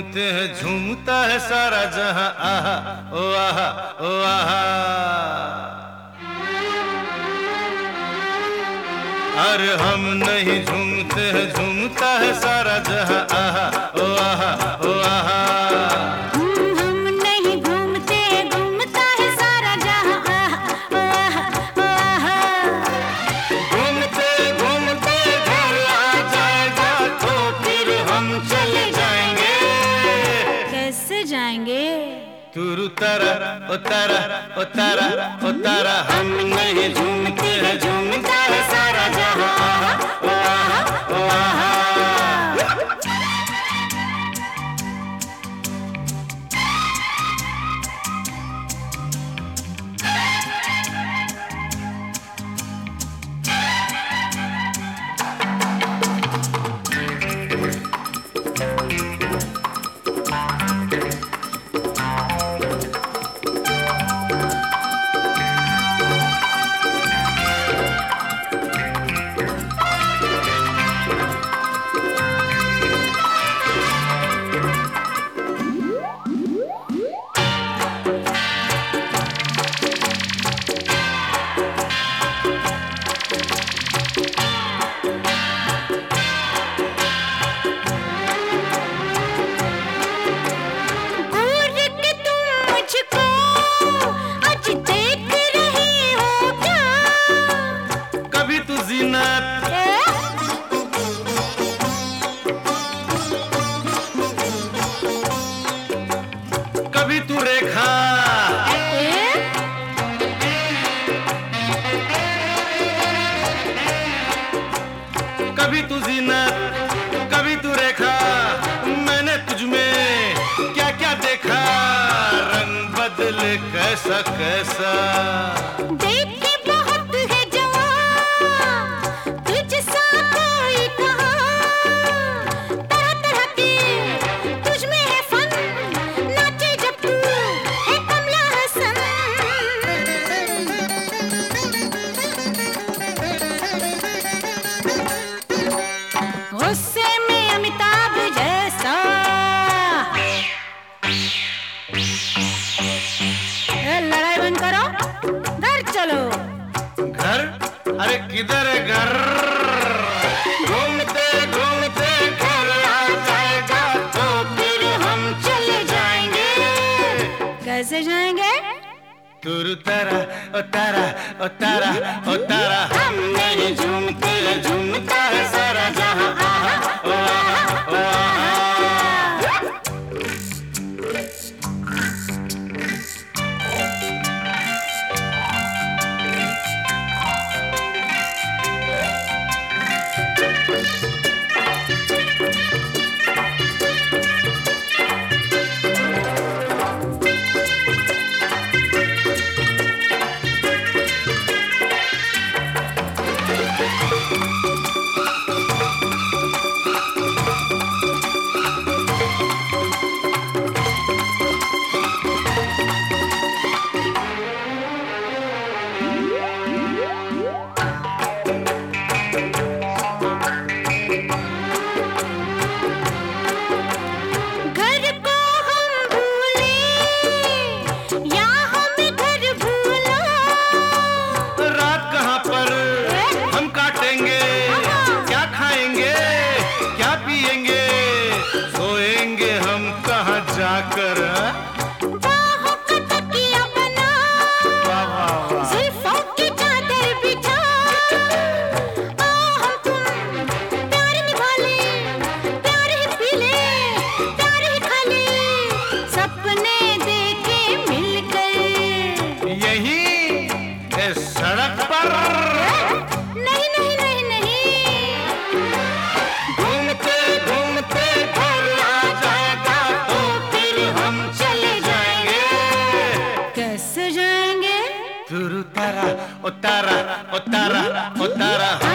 झूमते हैं झूमता है सारा जहां, आहा ओ आहा ओ आहा। अरे हम नहीं झूमते हैं झूमता है सारा जहां, आहा ओ आहा ओ आहा। हम नहीं घूमते घूमता है सारा जहां, आहा ओ आहा ओ आहा। घूमते घूमते घर आ जाएगा तो फिर हम चले जाएंगे। कैसे जाएंगे? तुरु तारा ओ तारा ओ तारा ओ तारा। हम नहीं झूमते हैं झूमता है सारा जहां, आहा ओ आहा ओ आहा। कभी तू रेखा, कभी तू जीनत, कभी तू रेखा। मैंने तुझ में क्या क्या देखा, रंग बदले कैसा कैसा। देख के बहुत है जवां तुझसा कोई कहाँ, तरह तरह के तुझ में है फन, नाचे जब तू है कमला हसन। गुस्से में अमिताभ जैसा, लड़ाई बंद करो, घर चलो। घर? अरे किधर है घर? घूमते घूमते घर आ जाएगा तो फिर हम चले जाएंगे। कैसे जाएंगे? तुरु तारा ओ तारा ओ तारा ओ तारा। हम नहीं झूमते झूमता है सारा जहां, आहा ओ आहा ओ आहा। जाकर बाहों का तकिया बना, जुल्फों की चादर बिछा, हम तुम प्यार निभा ले, प्यार ही पी ले, प्यार ही खा ले, सपने देखे मिलकर यही इस सड़क पर। नहीं नहीं नहीं नहीं, घूमते घूमते घर आ जाएगा तो फिर हम चले जाएंगे। कैसे जाएंगे? तुरु तारा ओ तारा ओ तारा ओ तारा।